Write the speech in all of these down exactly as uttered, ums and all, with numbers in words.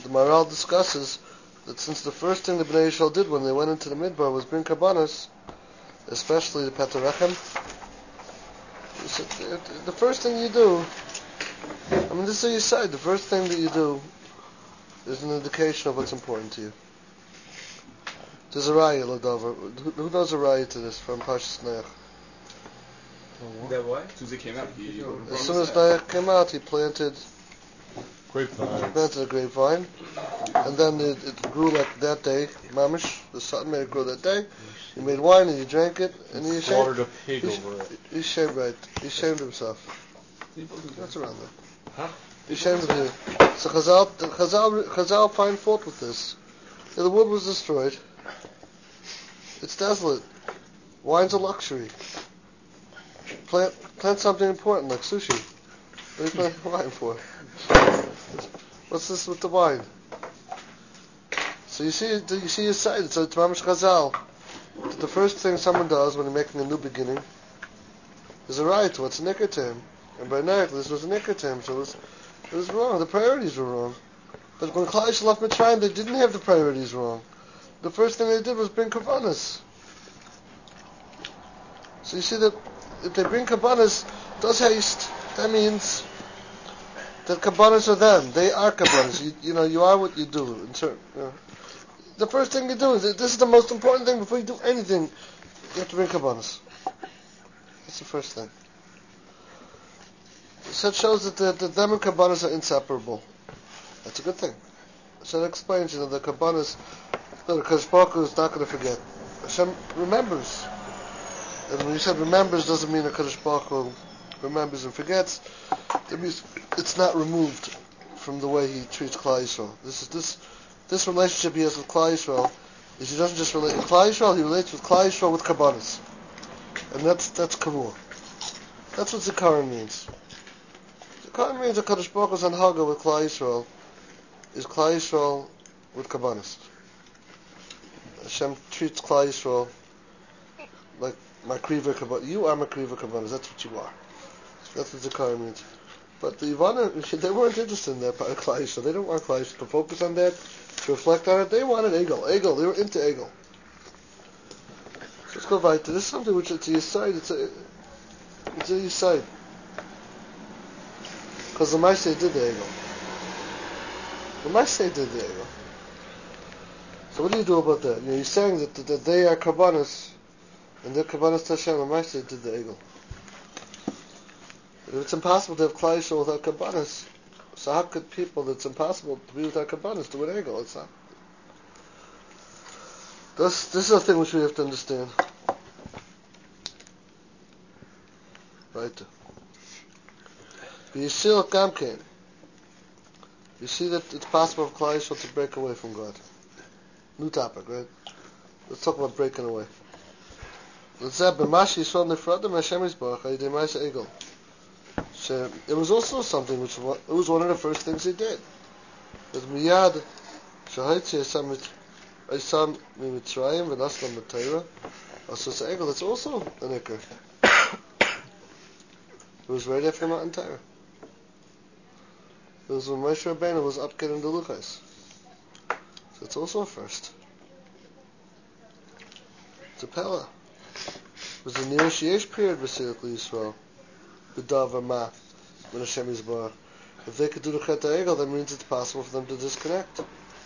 the Maharal discusses that since the first thing the Bnei Yisrael did when they went into the Midbar was bring Karbanos, especially the Petarechem, he said, the first thing you do, I mean, this is what you said, the first thing that you do is an indication of what's important to you. There's a raya, Ladover. Who, who knows a raya to this from Parshas Noach? That what? As soon as it came out, he, he as soon as Noach came out, he planted grapevine. He planted a grapevine, and then it, it grew like that day. Mamish, the sun made it grow that day. He made wine and he drank it, and he slaughtered shamed, a pig he, over it. He shamed right. He shamed himself. That's around there. Huh? He shamed himself. So Chazal, Chazal, Chazal find fault with this. Yeah, the wood was destroyed. It's desolate. Wine's a luxury. Plant, plant something important like sushi. What are you planting wine for? What's this with the wine? So you see, you see his side. So it's Mamish Chazal. The first thing someone does when they're making a new beginning is a right to what's nicker to him. And by Noach, this was a nicker to him, so it was, it was wrong. The priorities were wrong. But when Klal Yisrael left Mitzrayim, they didn't have the priorities wrong. The first thing they did was bring Karbanos. So you see that if they bring Karbanos, does haste. That means that Karbanos are them. They are Karbanos. You, you know, you are what you do. In certain, you know. The first thing you do is, this is the most important thing. Before you do anything, you have to bring Karbanos. That's the first thing. So it shows that the, the them and Karbanos are inseparable. That's a good thing. So it explains, you know, the Karbanos, the Kadosh Baruch Hu is not going to forget. Hashem remembers. And when you said remembers, doesn't mean that Kadosh Baruch Hu remembers and forgets. That means it's not removed from the way he treats Klal Yisrael. This is this this relationship he has with Klal Yisrael is he doesn't just relate with Klal Yisrael, he relates with Klal Yisrael with Karbanos. And that's that's Kavur. That's what Zikaron means. Zikaron means that Kadosh Baruch Hu's Anhaga with Klal Yisrael is Klal Yisrael with Karbanos. Hashem treats Klal Yisrael like Makriva Karbanos. You are Makriva Karbanos. That's what you are. That's what Zikaron means. But the Yvonne, they weren't interested in that part of Klal Yisrael. They don't want Klal Yisrael to focus on that, to reflect on it. They wanted Egel. Egel. They were into Egel. So let's go right to this. Is something which it's a Yisayid. It's a it's a Yisayid. Because the Maaseh did the Egel. The Maaseh did the Egel. So what do you do about that? You know, you're saying that, that, that they are Karbanos, and they're Karbanos to Hashem. The Maaseh did the Egel. If it's impossible to have Klal Yisrael without Karbanos, so how could people that's impossible to be without Karbanos do an Egel? It's not. This, this is a thing which we have to understand. Right. You see Gamkein. You see that it's possible for Klal Yisrael to break away from God. New topic, right? Let's talk about breaking away. Let's say, B'mashi Yisrael Nifradim Hashem Yisbarach Ha'idei Ma'aseh Egel. So it was also something which it was one of the first things he did. Because miyad shahaytzi Isam miMitzrayim v'naslam b'Torah asos egel. That's also an ikar. It was right after Matan Torah. It was when Moshe Rabbeinu was up getting the luchos. So it's also a first. It's a pella. It was the nearest yesh period v'Sirach Yisrael. B'davar ma, when Hashem is bar. If they could do the Chet HaEgel, that means it's possible for them to disconnect.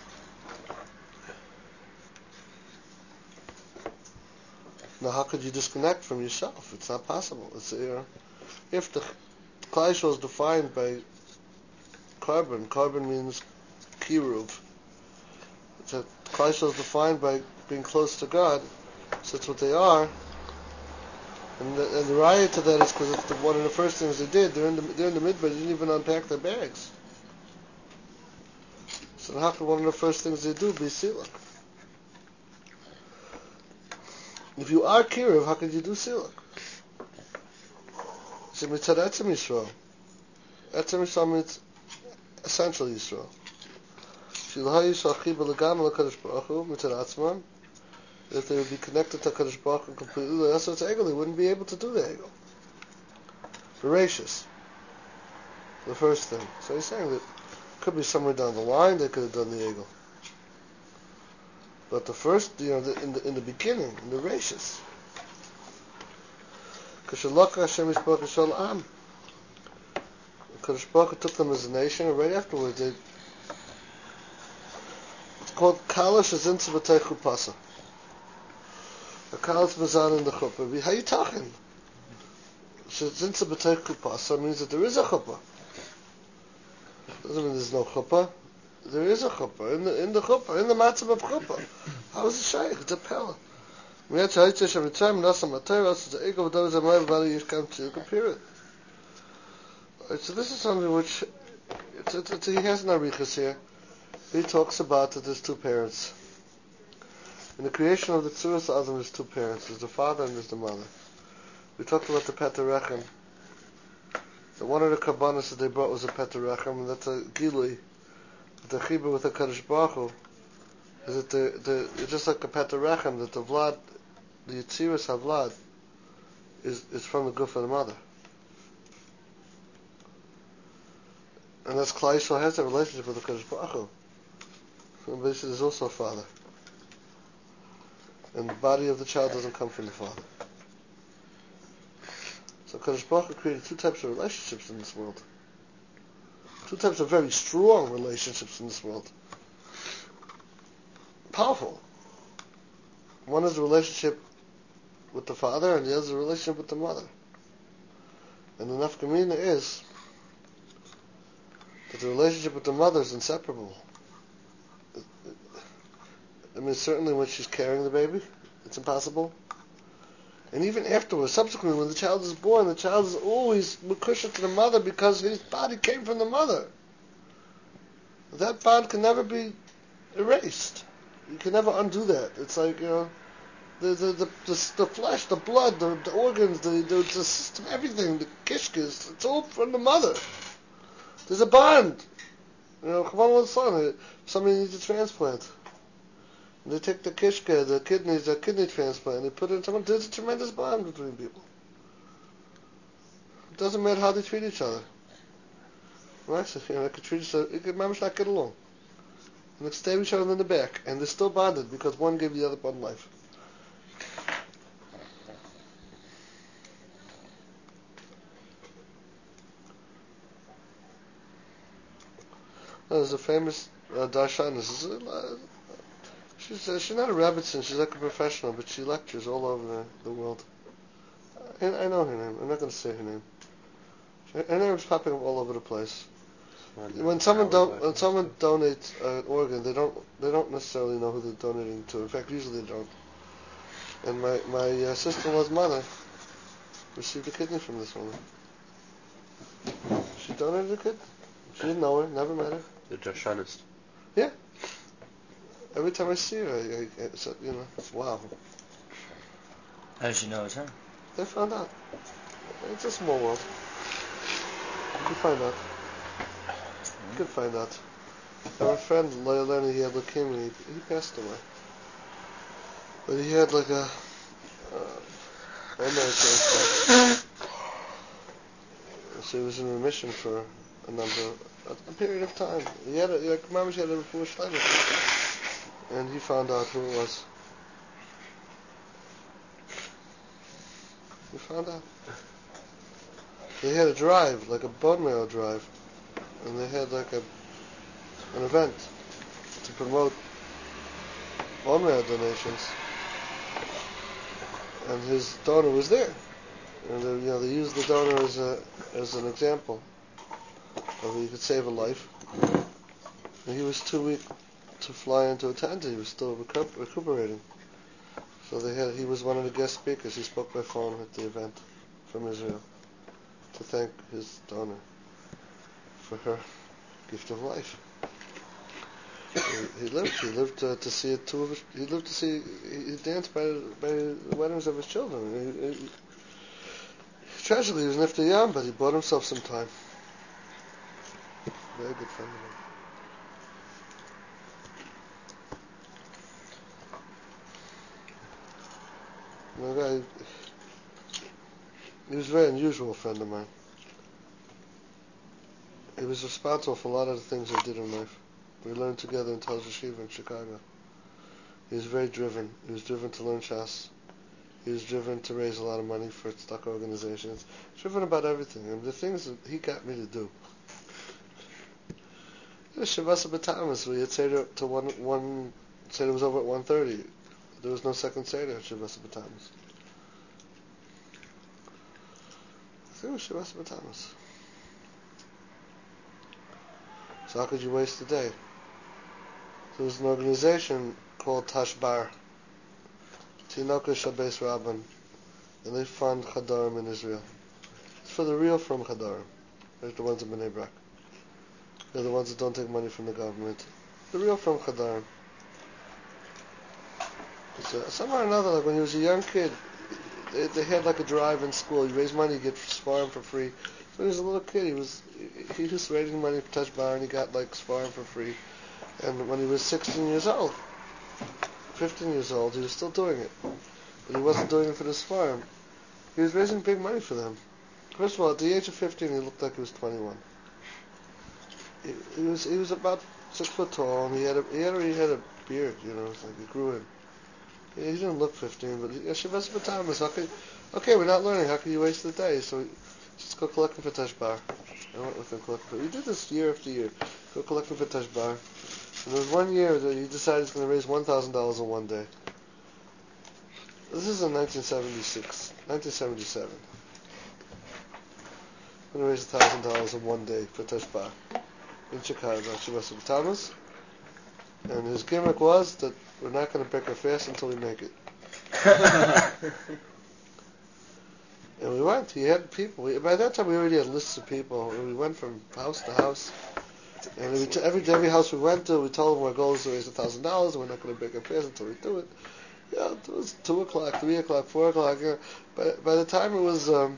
Now, how could you disconnect from yourself? It's not possible. It's, you know, if the Klal Yisrael is defined by carbon, carbon means kiruv. It's a, Klal Yisrael is defined by being close to God, so that's what they are. And the, and the raya to that is because it's the, one of the first things they did. They're in the they're in the midbar. They didn't even unpack their bags. So how could one of the first things they do be silak? If you are kiruv, how could you do silak? So mitzad etzem Yisrael. Etzem Yisrael means essential Yisrael. Shilha Yisrael chiba legam lekadosh baruch hu mitzad atzman. If they would be connected to Kadosh Baruch Hu completely, that's what's Egel. They wouldn't be able to do the Egel. Voracious. The first thing. So he's saying that Could be somewhere down the line they could have done the egel. But the first, you know, the, in the in the beginning, in the rashis, Kashalaka Hashem Yisbach Yishol Am. Kadosh Baruch Hu took them as a nation, and right afterwards they. It's called Kalash Azinsa B'Tei Chupasa. A Kalash Bazan in the chuppah. How you talking? Azinsa B'Tei Chupasa means that there is a chuppah. Doesn't mean there's no chuppah. There is a chuppah in the in the chuppah in the matzah of chuppah. How is it shaykh? It's a pella. You can compare it. Right, so this is something which it's, it's, it's, he has an arichas here. He talks about that there's two parents. In the creation of the Tzuras Adam, there's two parents. There's the father and there's the mother. We talked about the Petarechem. So one of the kabbanas that they brought was a Petarechem, and that's a gilui. The chibur with the Kadosh Baruch Hu is that the the it's just like a Petarechem, that the Vlad, the Yitziras HaVlad, is is from the guf of the mother. And that's Klal Yisrael has a relationship with the Kadosh Baruch Hu. So basically there's also a father. And the body of the child doesn't come from the father. So Kadosh Baruch Hu created two types of relationships in this world. Two types of very strong relationships in this world. Powerful. One is a relationship with the father, and the other is a relationship with the mother. And the nafkamina is that the relationship with the mother is inseparable. I mean, certainly when she's carrying the baby, it's impossible. And even afterwards, subsequently, when the child is born, the child is always mekushah to the mother because his body came from the mother. That bond can never be erased. You can never undo that. It's like, you know, the the the, the, the flesh, the blood, the, the organs, the, the the system, everything, the kishkas, it's all from the mother. There's a bond. You know, Chavav son, somebody needs a transplant. And they take the kishka, the kidneys, the kidney transplant, and they put it in someone. There's a tremendous bond between people. It doesn't matter how they treat each other. Right? So, you know, they could treat each other, they could manage not get along. And they stab each other in the back, and they're still bonded because one gave the other one life. There's a famous uh, darshan. This is a, she's uh, she's not a Rebbitzin, she's like a professional, but she lectures all over the, the world. I, I know her name. I'm not going to say her name. Her, her name is popping up all over the place. When someone do, when someone donates an organ, they don't they don't necessarily know who they're donating to. In fact, usually they don't. And my my uh, sister-in-law's mother received a kidney from this woman. She donated a kidney. She didn't know her, never met her. The Darshanist. Yeah. Every time I see her, I, I, it's, you know, it's wow. How does she know it's her? They found out. It's a small world. You can find out. You can find out. I have a friend, Leilani, he had leukemia. He, he passed away. But he had like a uh, bone marrow transplant. So he was in remission for a number, a, a period of time. He had a, like, Mama, she had a foolish time. And he found out who it was. He found out. They had a drive, like a bone marrow drive. And they had like a an event to promote bone marrow donations. And his donor was there. And they, you know, they used the donor as a as an example of he could save a life. And he was too weak to fly in to attend. He was still recu- recuperating. So they had. He was one of the guest speakers. He spoke by phone at the event from Israel to thank his donor for her gift of life. he, he lived. He lived uh, to see it. Two of his. He lived to see. He, he danced by by the weddings of his children. He, he, tragically, he was nifter yam, but he bought himself some time. Very good friend of mine. The guy, he was a very unusual friend of mine. he was responsible for a lot of the things I did in life. We learned together in Tel Yeshiva in Chicago. He was very driven. He was driven to learn Shas. He was driven to raise a lot of money for tzedakah organizations. Driven about everything. And the things that he got me to do. Shavasa B'Tamas, we had Seder to one, one, Seder was over at one thirty. There was no second Seder at Shavasa B'Tamas. I think it was Shavasa B'Tamas. So how could you waste the day? There was an organization called Tashbar, Tinoka Shabes Rabban, and they fund Chadarim in Israel. It's for the real from Chadarim. They're the ones in Bnei Brak. They're the ones that don't take money from the government. The real from Chadarim. So somehow or another, like when he was a young kid, they, they had like a drive in school. You raise money, you get Sfarim for free. So when he was a little kid, he was he was raising money for Tashbar, and he got like Sfarim for free. And when he was sixteen years old, fifteen years old, he was still doing it. But he wasn't doing it for the Sfarim. He was raising big money for them. First of all, at the age of fifteen, he looked like he was twenty-one. He, he was he was about six foot tall, and he had a, he had already had a beard. You know, it's like he grew in. He, he didn't look fifteen, but Shavas B'Tamas. Okay, okay, we're not learning. How can you waste the day? So we, just go collecting for Tashbar. I went with him collecting. We did this year after year. Go collecting for Tashbar. And there was one year that he decided he's going to raise one thousand dollars in one day. This is in nineteen seventy-six, nineteen seventy-seven. I'm going to raise one thousand dollars in one day for Tashbar in Chicago, Shavas B'Tamas. And his gimmick was that we're not going to break our fast until we make it. And we went. He had people. We, by that time, we already had lists of people. And we went from house to house. And we t- every every house we went to, we told them our goal is to raise a thousand dollars. We're not going to break our fast until we do it. Yeah, it was two o'clock, three o'clock, four o'clock. Yeah. By by the time it was, um,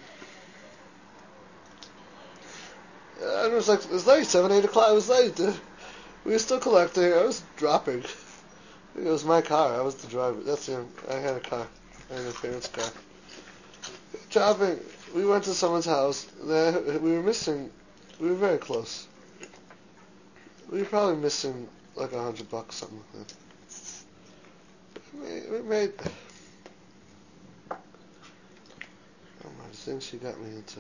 uh, it was like it was late, seven, eight o'clock. It was late. Uh, we were still collecting. I was dropping. It was my car. I was the driver. That's him. I had a car. I had my parents' car. Dropping. We went to someone's house. There, we were missing. We were very close. We were probably missing like a hundred bucks, something like that. We made. Oh my, the things she got me into.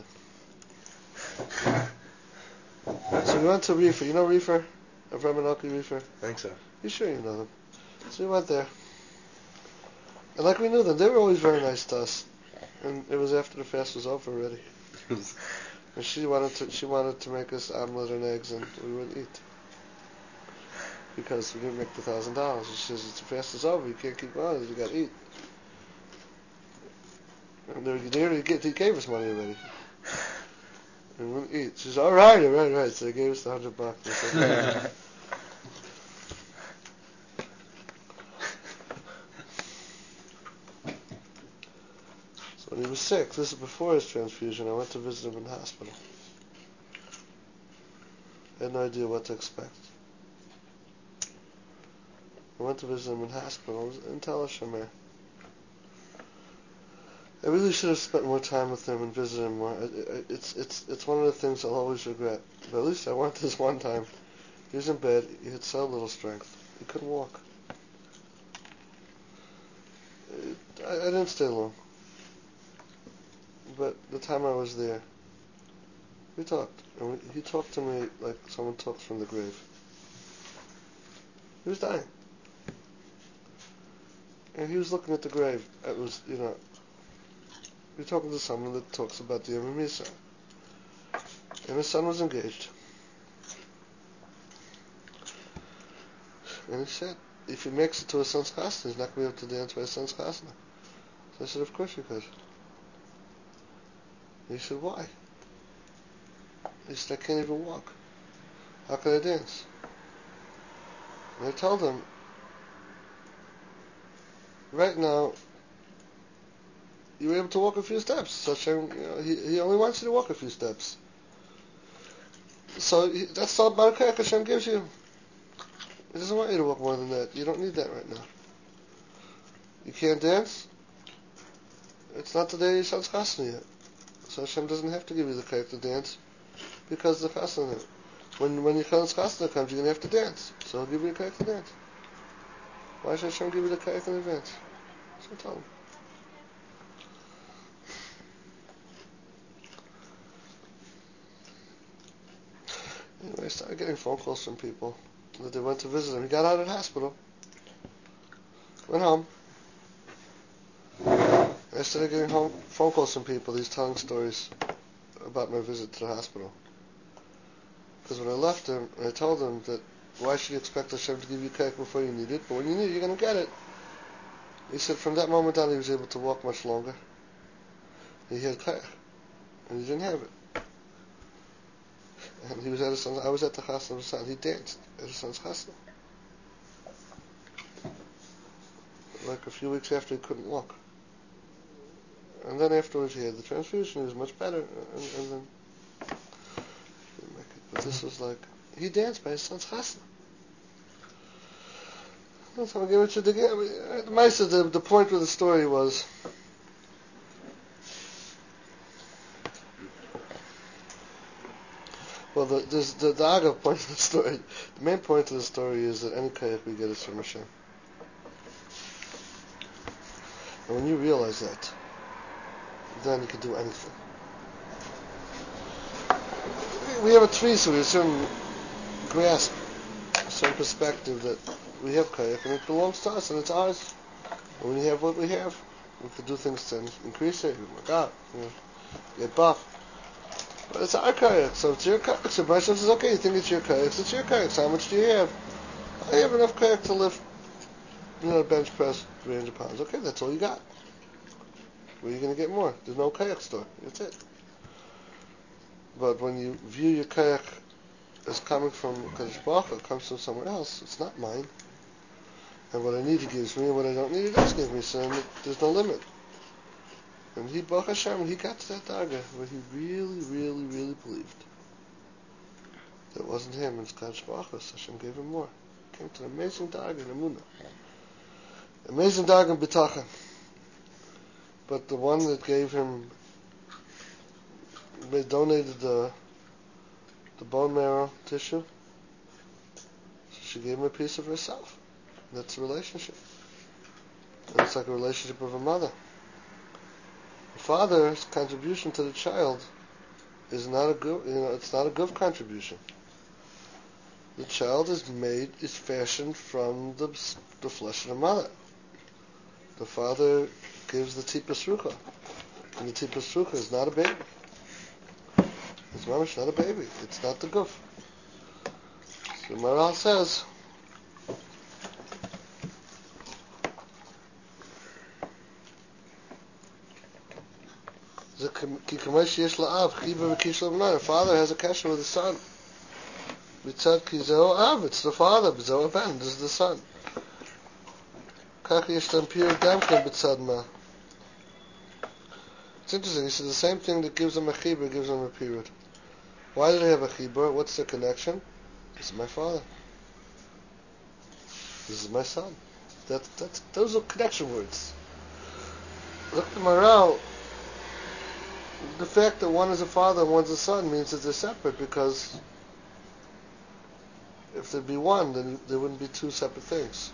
So we went to Reefer. You know Reefer? Avramenaki Reefer? I think so. You sure you know them? So we went there. And like we knew them, they were always very nice to us. And it was after the fast was over already. And she wanted to she wanted to make us omelet and eggs, and we wouldn't eat. Because we didn't make the thousand dollars. She says, it's the fast is over, you can't keep going, you gotta eat. And they, they already get, they gave us money already. And we wouldn't eat. She says, alright, alright, alright. So they gave us the hundred bucks. Said, so when he was sick, this is before his transfusion, I went to visit him in the hospital. I had no idea what to expect. I went to visit him in the hospital. I was in Tel Hashemer. I really should have spent more time with him and visited him more. It, it, it's it's it's one of the things I'll always regret. But at least I went this one time. He was in bed. He had so little strength. He couldn't walk. It, I, I didn't stay long. But the time I was there, we talked. And we, he talked to me like someone talks from the grave. He was dying. And he was looking at the grave. It was, you know, you're talking to someone that talks about the Yom Misa. And his son was engaged. And he said, if he makes it to his son's chasna, he's not going to be able to dance by his son's chasna. So I said, of course you could. And he said, why? He said, I can't even walk. How can I dance? And I told him, right now, you're able to walk a few steps. So Hashem, you know, he, he only wants you to walk a few steps. So he, that's all Barakah Hashem gives you. He doesn't want you to walk more than that. You don't need that right now. You can't dance? It's not the day your son's chasna yet. So Hashem doesn't have to give you the kayach to dance because the chasna. When when your Chanas Chasna comes, you're going to have to dance. So He'll give you the kayak to dance. Why should Hashem give you the kayak in advance? So tell him. Anyway, I started getting phone calls from people that they went to visit him. He got out of the hospital, went home. I started getting home phone calls from people. He's telling stories about my visit to the hospital. Because when I left him, I told him that why should you expect Hashem to give you kayak before you need it? But when you need it, you're going to get it. He said from that moment on, he was able to walk much longer. He had kayak, and he didn't have it. And he was at his son's, I was at the chasna of his son. He danced at his son's chasna. Like a few weeks after he couldn't walk. And then afterwards he had the transfusion. He was much better. And, and then didn't make it. But this was like he danced by his son's chasna. That's how I give it to the the, the the point of the story was. Well, the, there's the, the Agav point of the story. The main point of the story is that any kayak we get is from Hashem. And when you realize that, then you can do anything. We have a tree, so we have a certain grasp, a certain perspective that we have kayak, and it belongs to us, and it's ours. And when we have what we have, we can do things to increase it, work out, you know, get buff. But it's our kayak, so it's your kayak. So Hashem says, okay, you think it's your kayak, so it's your kayak. So how much do you have? I have enough kayak to lift, you know, bench press three hundred pounds. Okay, that's all you got. Where are you going to get more? There's no kayak store. That's it. But when you view your kayak as coming from Kadosh Baruch Hu, it comes from somewhere else, it's not mine. And what I need, He gives me, and what I don't need, He does give me. So then there's no limit. And he, Baruch Hashem, he got to that daga where he really, really, really believed that it wasn't him, it's Kadosh Baruch Hu. Hashem gave him more. He came to an amazing daga in Emunah. Amazing daga in B'tachon. But the one that gave him, they donated the the bone marrow tissue, so she gave him a piece of herself. That's a relationship. And it's like a relationship of a mother. The father's contribution to the child is not a good, you know, it's not a good contribution. The child is made, is fashioned from the the flesh of the mother. The father gives the tipas rucha, and the tipas rucha is not a baby. It's mamish not a baby. It's not the guf. So Maral says, the father has a kasher with the son. It's the father, this is the son. It's interesting, he says the same thing that gives him a chibur gives him a period. Why do they have a chibur? What's the connection? This is my father. This is my son. That, that's, those are connection words. Look at the morale. The fact that one is a father and one's a son means that they're separate, because if there'd be one, then there wouldn't be two separate things.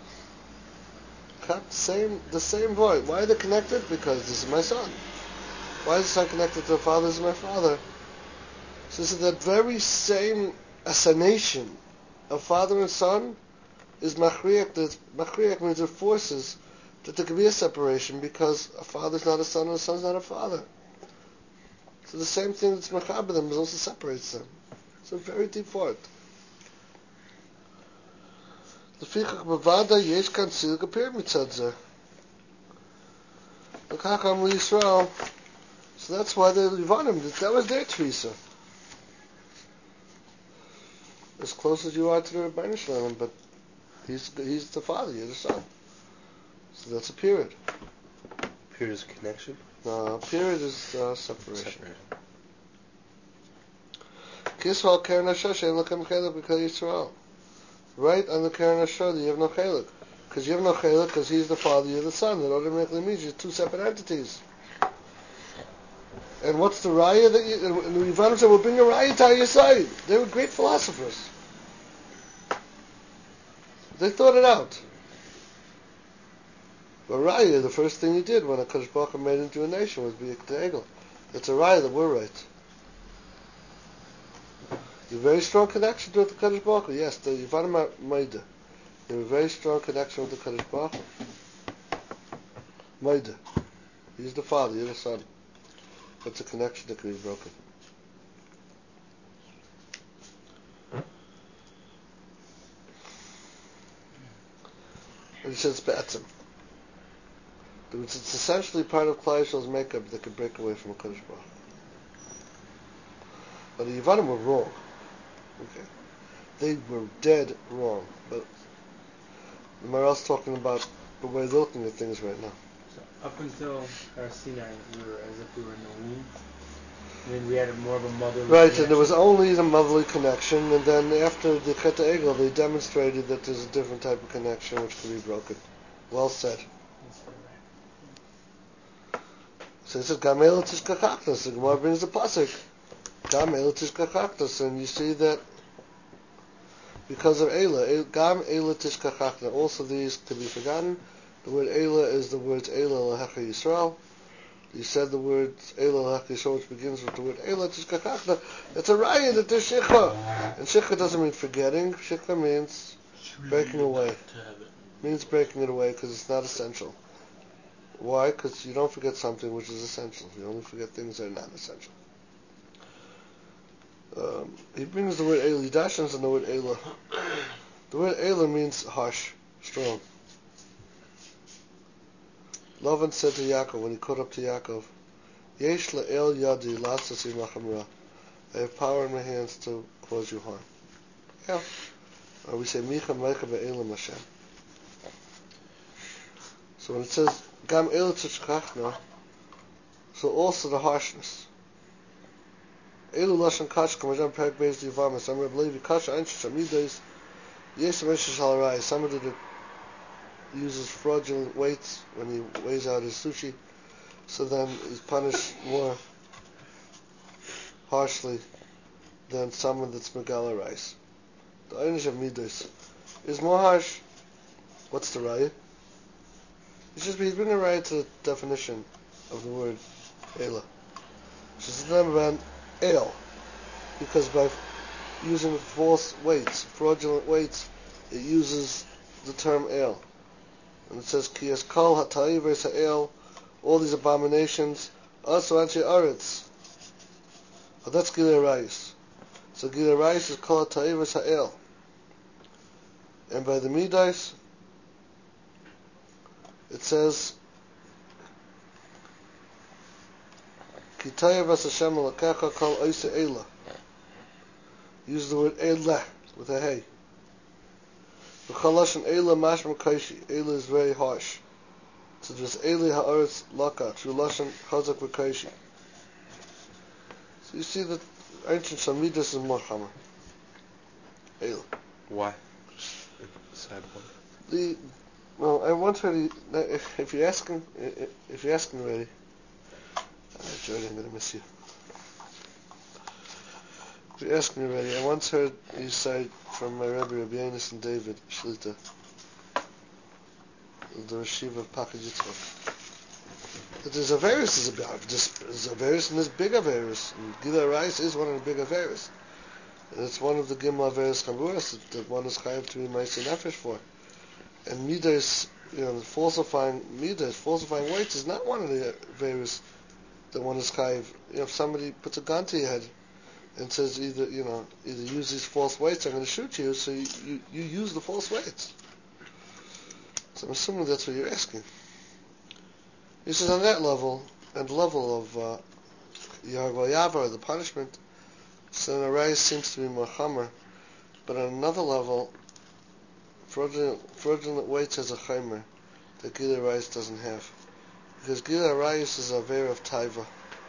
Same, the same void. Why are they connected? Because this is my son. Why is the son connected to the father? This is my father. So this is that very same assonation of father and son is machriach. That machriach means it forces that there could be a separation, because a father's not a son and a son's not a father. So the same thing that's machaber them also separates them. It's a very deep thought. So that's why they Livanim, that was their Teresa. As close as you are to the Rebbeinu Shalom, but he's he's the father, you're the son. So that's a period. Period is connection? No, period is uh, separation. Kisval Keren Hashem Shein Lachem Chelek B'Kol Yisrael. Right on the Keren Hashem, you have no Chelek. Because you have no Chelek, because he's the father, you're the son. That automatically means you're two separate entities. And what's the raya that you, and the Yavanim said, well, bring a raya to your side. They were great philosophers. They thought it out. But raya, the first thing he did when HaKadosh Baruch Hu made him into a nation was be a Egel. It's a raya that we're right. A very strong connection to the Kadosh Baruch Hu. Yes, the Yavanim are Maida. They have a very strong connection with the Kadosh Baruch Hu. Maida. He's the father, you're the son. It's a connection that can be broken. And he says Be'etzim. It's essentially part of Klal Yisrael's makeup that can break away from a Kadosh Baruch Hu. But the Yavanim were wrong. Okay. They were dead wrong. But the Maharal's talking about the way they're looking at things right now. So up until Har Sinai, we were as if we were in the womb. And then we had a more of a motherly Right, connection. and there was only the motherly connection, and then after the Chet Egel, they demonstrated that there's a different type of connection which can be broken. Well said. So it says, Gam Eila Tishkachachnas. The Gemara brings the pasuk. Gam Eila Tishkachachnas. And you see that because of Eila, Gam Eila Tishkachachna. Also these can be forgotten. The word Eila is the words Eila Lahecha Yisrael. You said the word Eila Lahecha Yisrael, which begins with the word Eila Tishkachachna. It's a raya that there's Shikha. And Shikha doesn't mean forgetting. Shikha means breaking away. Means breaking it away because it's not essential. Why? Because you don't forget something which is essential. You only forget things that are not essential. Um, he brings the word Eila, he dashes on the word Eila. The word Eila means harsh, strong. Lavan said to Yaakov, when he caught up to Yaakov, Yesh la'el yadi la'asasi machamra. I have power in my hands to cause you harm. Yeah. Or we say, Micha Meicha be'elam Hashem. So when it says, Gam Eila Tishkachna, so also the harshness. Elu Lashon Kash, Kamajan Perek Beis Divamis, I'm Reb Levi Kash, Einsh Shamidas, Yes Meshish Halarai, somebody that uses fraudulent weights when he weighs out his sushi, so then he's punished more harshly than someone that's Megala rice. The Einish of Midas is more harsh. What's the raya? He's just he's bringing a raya to the definition of the word Eila. She's the name of ale, because by f- using false weights, fraudulent weights, it uses the term ale. And it says, Ki es kol ha'ta'ives ha'el, all these abominations, also anshi aretz. But that's Gilei Rayis. So Gilei Rayis is kol ha'ta'ives ha'el. And by the Midas, it says, Ki ta'ives Hashem alakecha kol oise eila. Use the word eila with a hey. V'chalashon eila mashma kaishi. Eila is very harsh. So there's eila ha'aretz laka, through lashon chazak v'kaishi. So you see that ancient Shamidas is more chamer. Eila. Why? Side point. The well, I once heard he, if, if you're asking if you're asking already, uh, Jordan, I'm gonna miss you. If you're asking already, I once heard you say from my Rebbe Rabbi Yonis and David Shlita, the Rashiva of Pakad Yitzchak, that there's a virus is about there's a virus and there's big virus, and Gilei Rayis is one of the big virus, and it's one of the Gimel virus Chamuras that, that one is chayav to be Ma'aseh Nefesh for. And Midas, you know, falsifying Midas, falsifying weights is not one of the virus that one is chayav. You know, if somebody puts a gun to your head and says either, you know, either use these false weights, I'm going to shoot you, so you, you, you use the false weights. So I'm assuming that's what you're asking. He says on that level, and the level of uh, Yarval Yavar, the punishment, so the rise seems to be more chamer, but on another level, fraudulent, fraudulent weights has a chaimer that Gilei Rayis doesn't have. Because Gilei Rayis is a ver of taiva.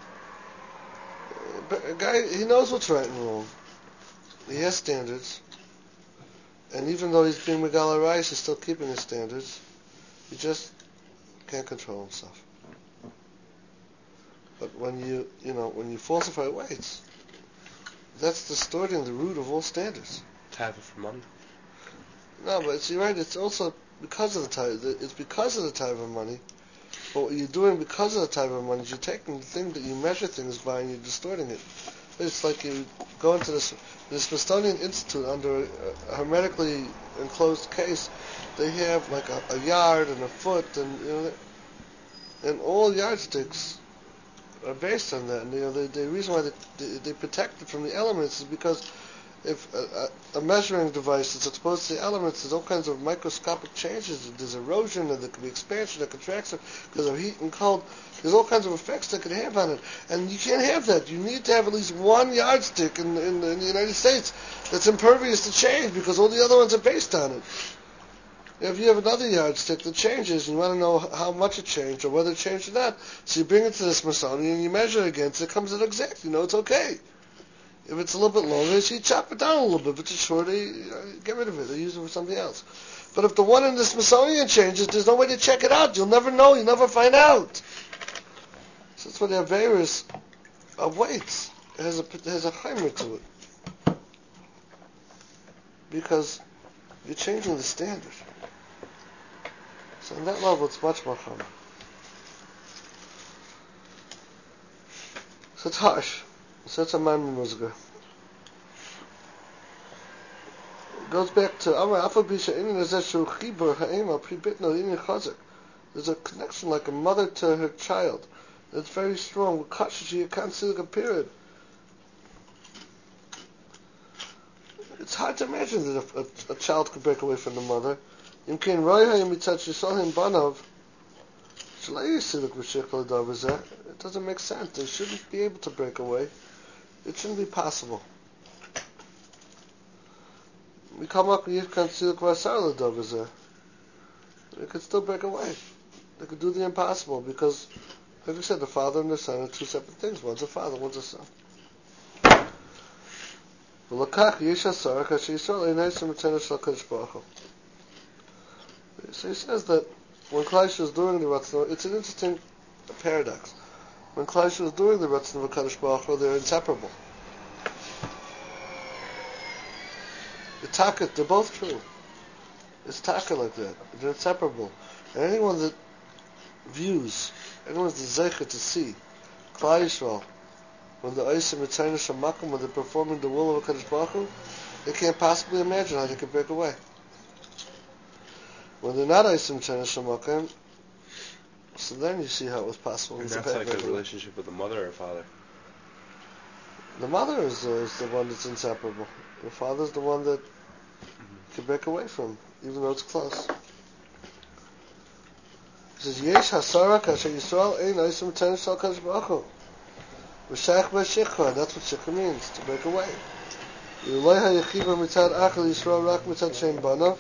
But a guy, he knows what's right and wrong. He has standards. And even though he's being Megala Rayis, he's still keeping his standards. He just can't control himself. But when you, you know, when you falsify weights, that's distorting the root of all standards. Taiva for money. No, but it's, you're right. It's also because of the type. It's because of the type of money. But what you're doing because of the type of money is you're taking the thing that you measure things by and you're distorting it. It's like you go into this the Smithsonian Institute under a, a hermetically enclosed case. They have like a, a yard and a foot, and you know, and all yardsticks are based on that. And you know, the, the reason why they, they they protect it from the elements is because if a, a, a measuring device is exposed to the elements, there's all kinds of microscopic changes. There's erosion, and there can be expansion and contraction because of heat and cold. There's all kinds of effects that can have on it, and you can't have that. You need to have at least one yardstick in, in, in the United States that's impervious to change because all the other ones are based on it. If you have another yardstick that changes, and you want to know how much it changed or whether it changed or not, so you bring it to the Smithsonian and you measure it against it, it comes out exact. You know it's okay. If it's a little bit longer, so you chop it down a little bit. If it's shorter, you know, get rid of it or use it for something else. But if the one in the Smithsonian changes, there's no way to check it out. You'll never know. You'll never find out. So that's why the Averis of weights. It has a, it has a chaimer to it. Because you're changing the standard. So on that level, it's much more chaimer. So it's harsh. So it's a man muzga. It goes back to Amar Afa Bisha Inin Azeshu Chibur Ha'ema Pribitno Inin Chazak. There's a connection like a mother to her child. It's very strong. You can't see the period. It's hard to imagine that a, a, a child could break away from the mother. It doesn't make sense. They shouldn't be able to break away. It shouldn't be possible. We come up and you can see the Kvasar Ladovazah. They could still break away. They could do the impossible because, like I said, the father and the son are two separate things. One's a father, one's a son. So he says that when Klaish was doing the Ratzon, it's an interesting paradox. When Klaish was doing the Ratzon of HaKadosh Baruch Hu, they're inseparable. The taka, they're both true. It's taka like that. They're inseparable. And anyone that views, anyone's the zeicha to see Klal Yisrael when the Oisim Mitzayna Shamakim, when they're performing the will of HaKadosh Baruch Hu, they can't possibly imagine how they could break away. When they're not Oisim Mitzayna Shamakim, so then you see how it was possible. And it that's like a relationship with the mother or father? The mother is, uh, is the one that's inseparable. The father's the one that mm-hmm. can break away from, even though it's close. He says, Yesh hasara kasher Yisrael ein oisim mitzayna shel HaKadosh Baruch Hu. V'shayach b'shikha, that's what shikha means, to break away. Yuloi hayechiva mitzad achel Yisrael rak mitzad shem banav.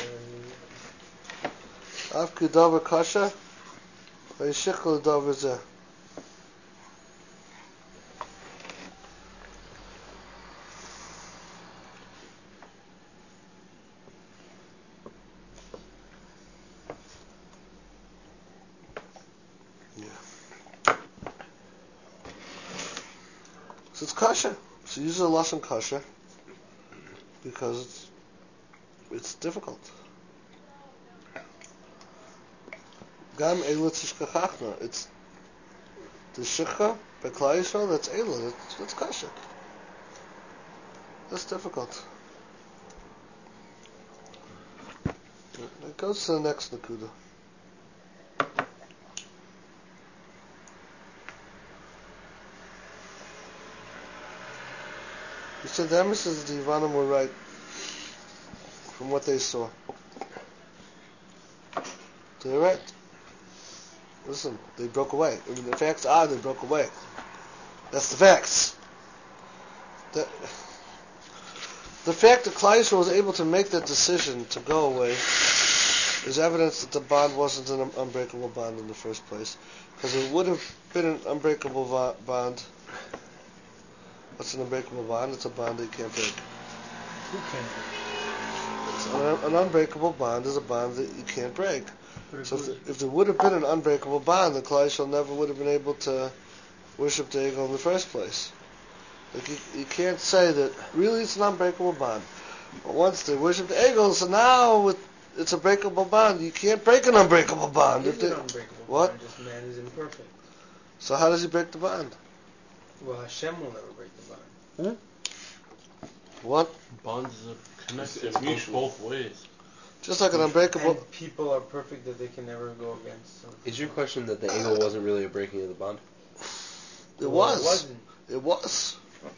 Av kudavar kasha, v'yeshikha l'davar zeh. So it's kasha. So use a lashon kasha because it's it's difficult. Gam eila tishkachachna. It's the shikha by Klal Yisrael. That's eila. That's, that's kasha. That's difficult. It goes to the next nakuda. He said the emissaries of the Yevanim were right from what they saw. They're right. Listen, they broke away. I mean, the facts are they broke away. That's the facts. The, the fact that Klal Yisrael was able to make that decision to go away is evidence that the bond wasn't an unbreakable bond in the first place. Because it would have been an unbreakable va- bond. What's an unbreakable bond? It's a bond that you can't break. Who can't break? It's an, an unbreakable bond is a bond that you can't break. So if, the, if there would have been an unbreakable bond, the Klal Yisrael never would have been able to worship the Egel in the first place. Like you, you can't say that really it's an unbreakable bond. But once they worship the Egel, so now it, it's a breakable bond. You can't break an unbreakable bond. It is If they, an unbreakable what? bond, just man is imperfect. So how does he break the bond? Well, Hashem will never break the bond. What? Bonds is a connection. It's It goes mutual. both ways. Just like an unbreakable. And people are perfect that they can never go against. Something. Is your question that the Egel wasn't really a breaking of the bond? It Well, was. It wasn't. It was.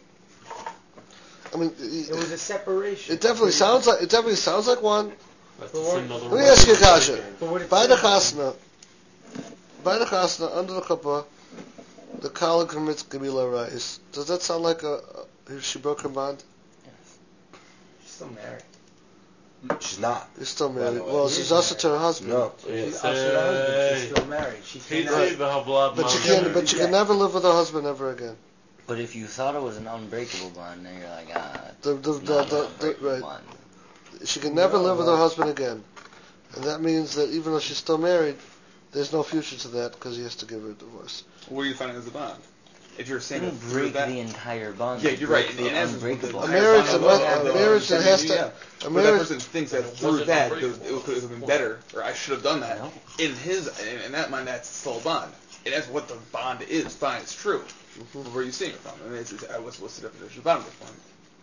I mean, it, It was a separation. it definitely sounds like it definitely sounds like one. That's But just what- another Let me ask you a way to kasha. break it. But what it By the says- chasna, by the chasna under the chuppah, the kala commits gabila rice. Does that sound like a, a she broke her bond? She's still married. She's not. You're still By married. the way. Well, She she's is also married. to her husband. No. She's Say- ushered her husband. She's still married. She Hey, cannot. say the Havlad But she Mount. can't. But she can Yeah. never live with her husband ever again. But if you thought it was an unbreakable bond, then you're like, ah, The, the, it's the, not the, an the, unbreakable right. bond. She can never No, live with well- her husband again, and that means that even though she's still married, there's no future to that because he has to give her a divorce. What are you finding as a bond? If you're You saying didn't that through break that, the entire bond. yeah, you you're broke right. The In essence, unbreakable. the A entire marriage bond that of- must- of- a of- marriage that of- has to- yeah. a But that marriage- person thinks But that it through wasn't that because it unbreakable. could have been better, or I should have done that. No. In his, in, in that mind, that's still a bond. And that's what the bond is. Fine, it's true. Mm-hmm. But where are you seeing it from? I mean, it's, it's, uh, what's, what's the definition of bond for him?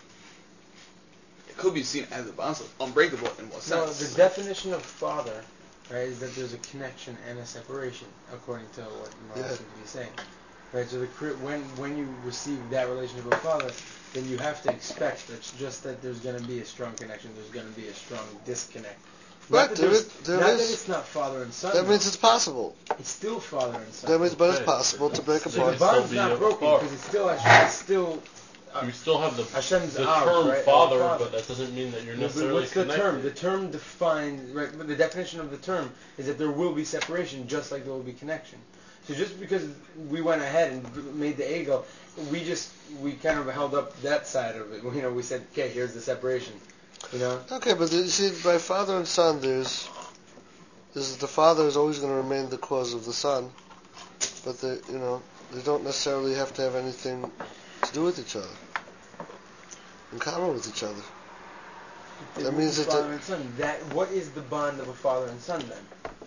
It could be seen as a bond, so it's unbreakable in what No, sense? the definition of father, right, is that there's a connection and a separation, according to what Morales Yeah. seems to be saying. Right, so the cre- when when you receive that relationship of father, then you have to expect that it's just that there's going to be a strong connection, there's going to be a strong disconnect. Not Right, that there there's- is- there not is- that it's not father and son. That though. means it's possible. It's still father and son. That means, but it's Okay. possible to break They so apart. the can bond's still be not broken apart. because it's still Hashem, it's still uh, You still have the, Hashem's the ours, term right? father, Our father. but that doesn't mean that you're No, but necessarily what's the connected. term? The term defines, right? But the definition of the term is that there will be separation, just like there will be connection. So just because we went ahead and made the ego, we just we kind of held up that side of it. You know, we said, okay, here's the separation. You know. Okay, but you see, by father and son, there's, there's the father is always going to remain the cause of the son, but they, you know, they don't necessarily have to have anything to do with each other, in common with each other. They That will means be that father the- and son. That what is the bond of a father and son then?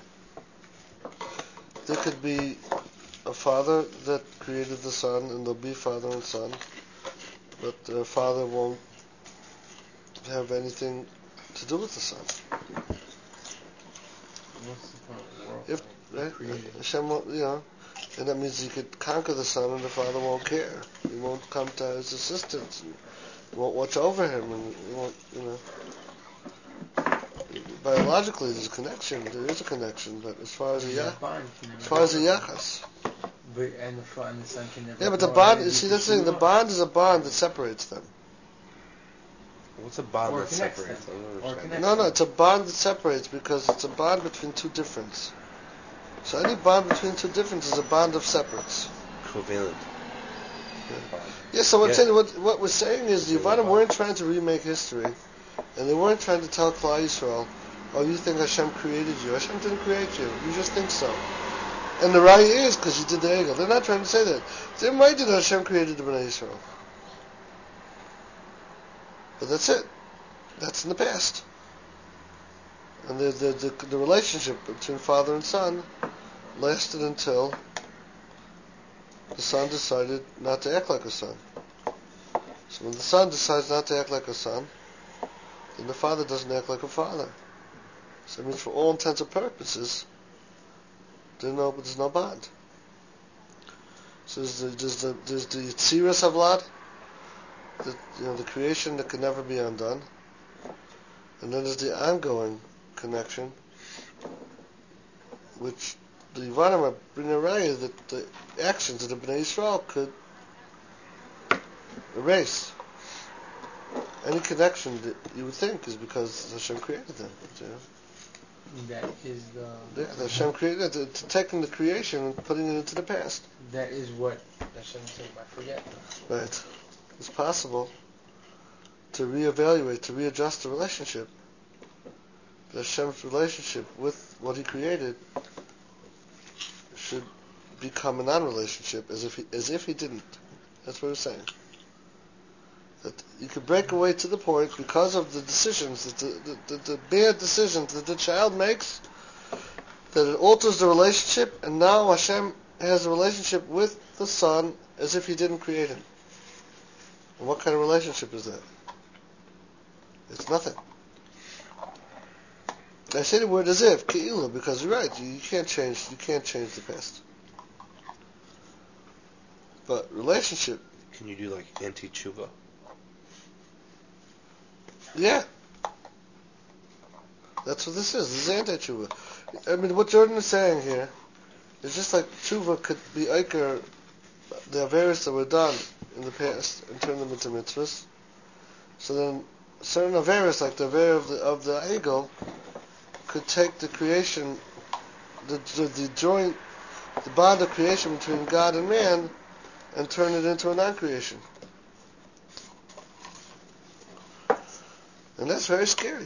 There could be a father that created the son, and there'll be father and son, but the father won't have anything to do with the son. What's the point of the world? If, He right? created it. Hashem won't, you know, and that means he could conquer the son, and the father won't care. He won't come to his assistance. And he won't watch over him, and he won't, you know. Biologically, there's a connection. There is a connection, but as far as a yach, That bond can never as far as a be broken. yachas, But and the fa- and the son can never. yeah, but the go bond. ahead and See, do that's the thing. The teshuvah. bond is a bond that separates them. What's a bond Or that connects separates? them. I don't Or understand. connects No, no, it's a bond that separates because it's a bond between two differents. So any bond between two differents is a bond of separates. Covalent. Yeah, so what, Yeah. saying, what, what we're saying is the Yevanim weren't trying to remake history, and they weren't trying to tell Klal Yisrael, oh, you think Hashem created you. Hashem didn't create you. You just think so. And the raya is because you did the Egel. They're not trying to say that. They're right that Hashem created the Bnei Yisrael. But that's it. That's in the past. And the, the, the, the relationship between father and son lasted until the son decided not to act like a son. So when the son decides not to act like a son, then the father doesn't act like a father. So it means for all intents and purposes, there's no, there's no bond. So there's the, there's the, there's the Yetziras Havlad, the, you know, the creation that can never be undone. And then there's the ongoing connection, which the Yevanim are bringing a raya that the actions of the Bnei Yisrael could erase. Any connection that you would think is because Hashem created them. You know? That is the. Yeah, that Hashem created it, to taking the creation and putting it into the past. That is what Hashem said. I forget. Right. It's possible to reevaluate, to readjust the relationship. The Hashem's relationship with what He created should become a non-relationship as if he, as if he didn't. That's what we're saying. That you could break away to the point because of the decisions, that the, the, the, the bad decisions that the child makes, that it alters the relationship, and now Hashem has a relationship with the son as if he didn't create him. And what kind of relationship is that? It's nothing. I say the word as if, ke'ilu, because you're right, you, you can't change you can't change the past. But relationship, Can you do like anti-tshuva? yeah. That's what this is. This is anti-tshuva. I mean, what Jordan is saying here is just like tshuva could be iker the averos that were done in the past and turn them into mitzvahs. So then certain averos, like the aver of the of the egel, could take the creation, the, the the joint, the bond of creation between God and man, and turn it into a non-creation. And that's very scary.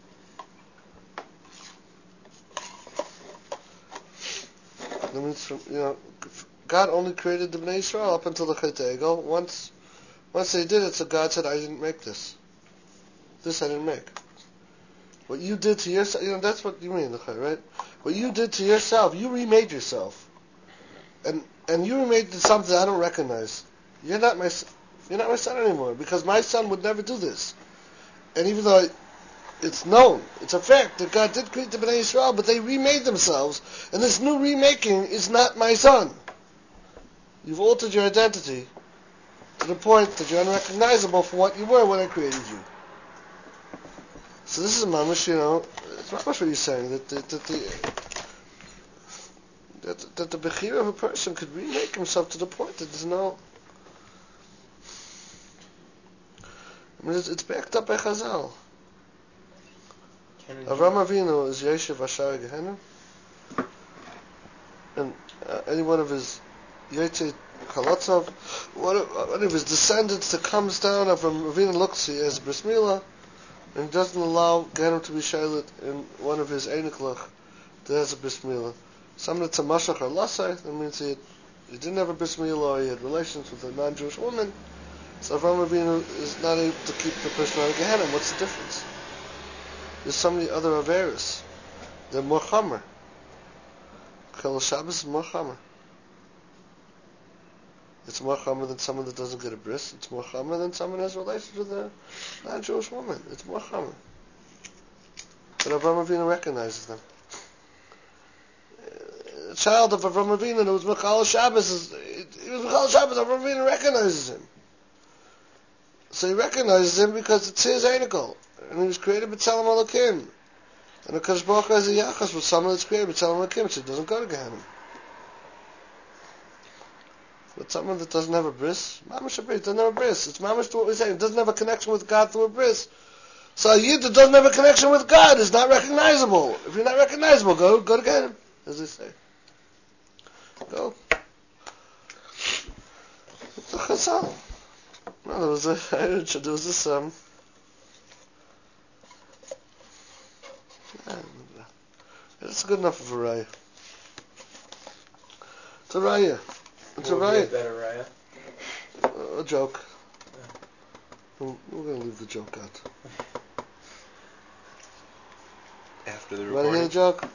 That means, from, you know, God only created the Bnei Yisrael up until the Chet Egel. Once, once they did it, so God said, "I didn't make this. This I didn't make." What you did to yourself, you know, that's what you mean, right? What you did to yourself, you remade yourself, and and you remade something I don't recognize. You're not my, you're not my son anymore, because my son would never do this. And even though it's known, it's a fact that God did create the Bnei Yisrael, but they remade themselves, and this new remaking is not my son. You've altered your identity to the point that you're unrecognizable for what you were when I created you. So this is mamash, you know, it's mamash what you're saying, that, that, that the that, that the bechira of a person could remake himself to the point that there's no. I mean, it's, it's backed up by Chazal. Avram Avinu is Yeshiv Ashar Gehenna, and uh, any one of his Yetze Chalotzov, one of, one of his descendants that comes down, Avram Avinu looks, he has bris milah, and doesn't allow Gehenna to be shaylit in one of his Einiklach that has a bris milah. Some that's a mashach or lasai, that means he, had, he didn't have a bris milah or he had relations with a non-Jewish woman, so Avram Avinu is not able to keep the person out of Gehenna. What's the difference? There's so many other averos. They're more chamer. Chilul Shabbos is more chamer. It's more chamer than someone that doesn't get a bris. It's more chamer than someone who has relations with a non-Jewish woman. It's more chamer. But Avram Avinu recognizes them. A child of Avram Avinu who was Mechal Shabbos, is, he was Mechal Shabbos, Avram Avinu recognizes him. So he recognizes him because it's his Einikel. And he was created B'Tselem Elokim. And the Kadosh Baruch Hu has a yachas with someone that's created B'Tselem Elokim, so it doesn't go to Gehenna. But someone that doesn't have a bris, mamash a bris, doesn't have a bris. It's mamash to what we're saying. It doesn't have a connection with God through a bris. So a yid that doesn't have a connection with God is not recognizable. If you're not recognizable, go go to Gehenna, as they say. Go. It's a chazal. No, there was a, there was this um. It's good enough of a raya. It's a raya. It's a raya. Better raya. A, a joke. Yeah. We're going to leave the joke out. After the You want to recording? hear the joke?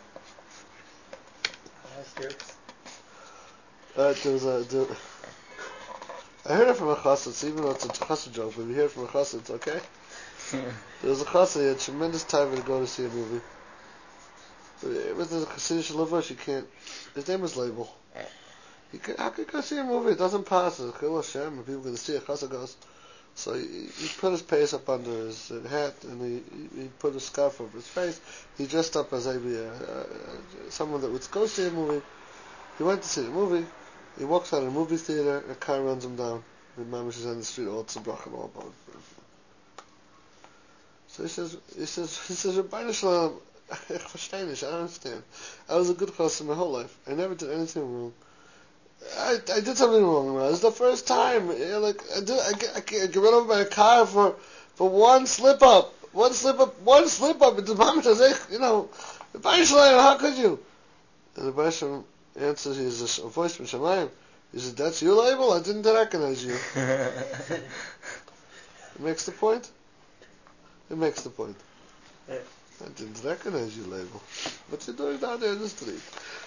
Last jokes. Uh, there was a. There, I heard it from a chassid, so even though it's a chassid joke, but if you hear it from a chassid, it's okay. There was a chassid, he had tremendous time to go to see a movie. But with the Chassidish Levush, you can't. His name is Label. He can, how can you go see a movie? It doesn't pass. It's Chil Hashem, and people going to see it. Chassid goes. So he, he put his pace up under his uh, hat, and he, he put a scarf over his face. He dressed up as a, uh, someone that would go see a movie. He went to see the movie. He walks out of the movie theater, a car runs him down. The mamish is on the street, all tzabrach and all about. So he says, he says, he says, Rabbeinu Shalom, I don't understand. I was a good chassid my whole life. I never did anything wrong. I, I did something wrong. Man. It was the first time. You know, like I did, I get, I get run over by a car for for one slip up, one slip up, one slip up. And the mamish says, you know, Rabbeinu Shalom, how could you? And the Rabbeinu Shalom answers, he says, a voice from Shemayim. He said, that's your label? I didn't recognize you. It makes the point. It makes the point. Yeah. I didn't recognize your label. What you doing down there in the street?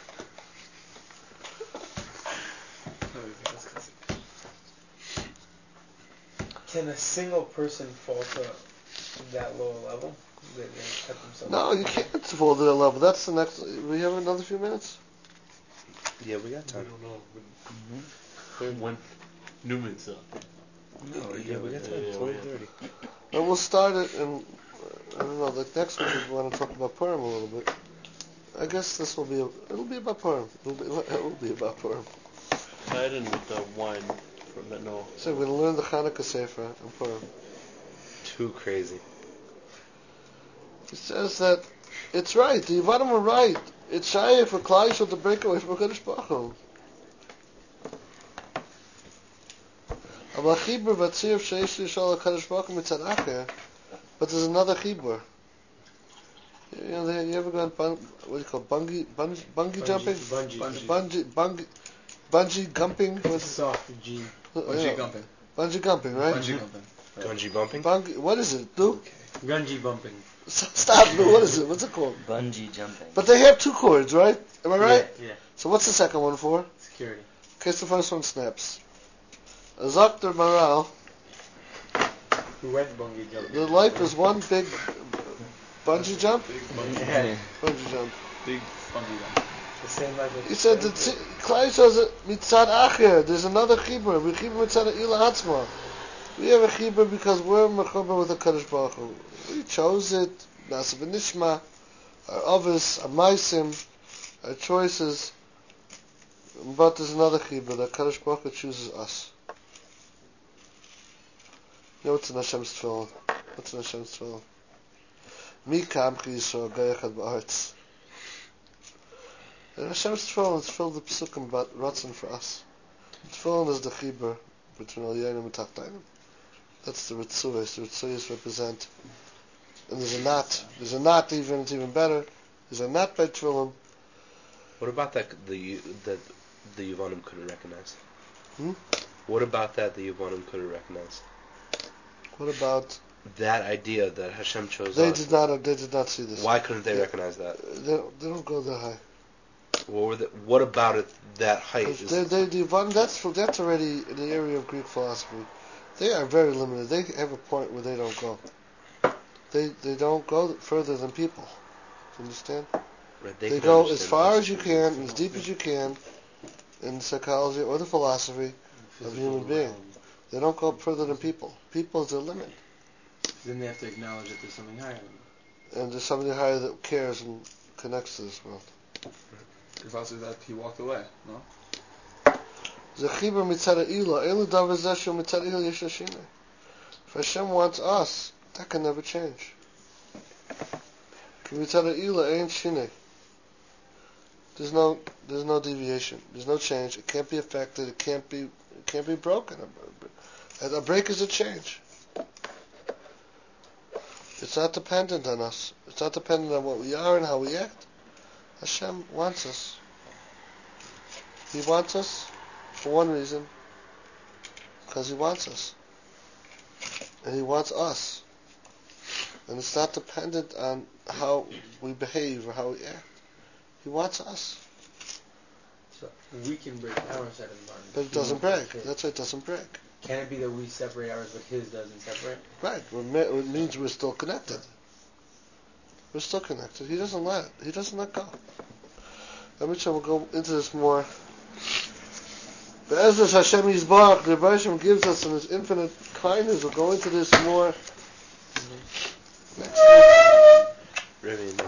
Can a single person fall to that lower level? They, they cut themselves No, you can't fall to that level. That's the next. We have another few minutes. Yeah, we got I time. don't know. Mm-hmm. When Newman's up. No, yeah, we got time. Yeah, yeah, Twenty we have- And thirty. we'll start it, and I don't know. Like next week, we want to talk about Purim a little bit. I guess this will be. A, it'll be about Purim. It'll be, it will be about Purim. Tie it in with the wine from the no. So we're going to learn the Hanukkah Sefer and Purim. Too crazy. It says that it's right. The Yevanim were right. It's shy for Klal Yisrael to break away from HaKadosh Baruch Hu. But there's another chibur. You know, they, you ever gone bung, what do you call it, bungee, bungee, bungee jumping? Bungee. Bungee. Bungee, bungee, bungee gumping? It's a What's soft G. Bungee yeah, jumping. Bungee gumping, right? Bungee jumping. Gunji bumping? Bungee, what is it, Lou? Gunji bumping. Stop, Lou, what is it? What's it called? Bungee jumping. But they have two cords, right? Am I right? Yeah, yeah. So what's the second one for? Security. In case the first one snaps. Zakter Maral, Who went bungee jumping? the life is one big bungee jump? Big bungee, Yeah. Bungee jump. big bungee jump. The same life as He said that Klal says mitzad acher. There's another chibur. We chibur mitzad ila hatzma. We have a chibur because we're mechuber with the Kadosh Baruch Hu. We chose it. Nasa v'nishma. Our avos, our maisim, our choices. But there's another chibur that Kadosh Baruch Hu chooses us. You know what's in Hashem's tefillin? What's in Hashem's tefillin? Mi kamchi Yisrael gayachad ba'aretz. And Hashem's tefillin is filled with psukim about ratzon for us. Tefillin is the chibur between Elyonim and Tachtainim. That's the ritzuyos. The ritzuyos represent. And there's a knot. There's a knot even. It's even better. There's a knot by tefillin. What about that the that the Yevanim couldn't recognize? Hmm? What about that the Yevanim couldn't recognize? What about? That idea that Hashem chose They us. did not. They did not see this. Why couldn't they Yeah. recognize that? They don't, they don't go that high. What were the, What about it? That height is. They, they, the Yevanim, that's that's already in the area of Greek philosophy. They are very limited. They have a point where they don't go. They they don't go further than people. Do you understand? Right, They, can go understand as far us. as you can, as deep as you can, in psychology or the philosophy of a human being. They don't go further than people. People is their limit. Then they have to acknowledge that there's something higher than them. And there's somebody higher that cares and connects to this world. It's also that he walked away, no? Zechiber mitzad ha'ila, elu davar zeh shu mitzad ha'ila yesh hashinei. If Hashem wants us, that can never change. Ki mitzad ha'ila ain't shinei. There's no, there's no deviation. There's no change. It can't be affected. It can't be, it can't be broken. A, a break is a change. It's not dependent on us. It's not dependent on what we are and how we act. Hashem wants us. He wants us for one reason, because He wants us. And He wants us. And it's not dependent on how we behave or how we act. He wants us. So we can break our set of environment. But it doesn't break. That's why it doesn't break. Can it be that we separate ours, but his doesn't separate? Right. It means we're still connected. We're still connected. He doesn't let. He doesn't let go. Let me try. We'll go into this more. But as this Hashem Yisbarach, the Rebbe Hashem gives us in His infinite kindness, we'll go into this more next week. Rebbe,